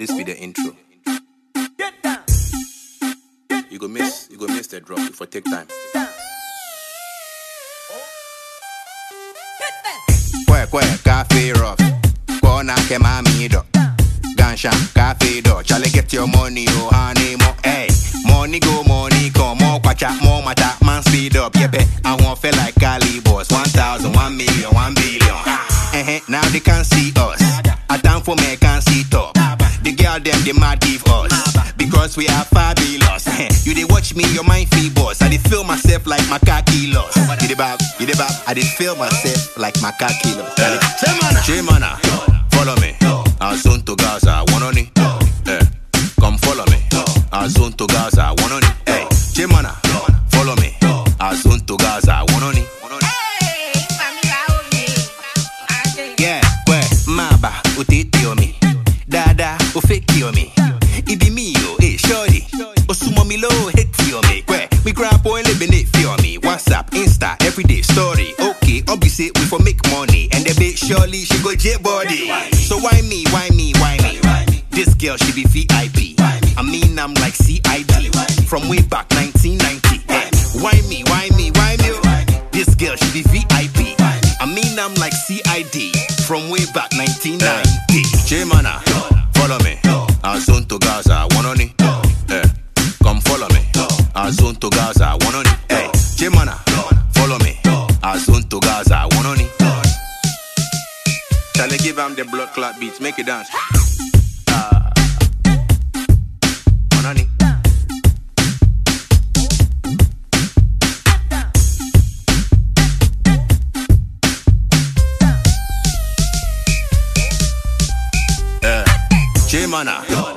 This be the intro. You go miss the drop if I take time. Kwe cafe rough. Kona ke mami do. Gansha cafe do. Chale get your money oh honey mo. Hey, money go money come. More kwacha more mata man speed up. Yepe I won't feel like Cali boss. 1,000, 1 million, 1 billion. Now they can't see us. A time for me can't see top. The girl them they mad give us because we are fabulous. You they watch me your mind free boss. I they feel myself like my car kilos. You the bab. I they feel myself like my car kilos. Chimana, follow me. I soon to Gaza, one on it. Come follow me. I soon to Gaza, one on it. Hey, Chimana, follow me. I soon to Gaza, one on it. Yeah, where maba utiti me, dada ufeki me. It be me yo, hey shorty. Osumo mi low hit me. Where we grab boy living it for me. WhatsApp, Insta, everyday story. Okay, obviously we for make money, and the bitch surely she go jet body. So why me? This girl she be VIP. I mean I'm like CID from way back 1990. Why me? This girl she be VIP. I mean I'm like CID from way back 1990. Chimana, follow me. I soon to Gaza, one on it. Come follow me. I soon to Gaza, one on it. Hey, Chimana, follow me. I soon to Gaza, one on it. Shall I give him the blood clot beats? Make it dance. One on it. Chimana.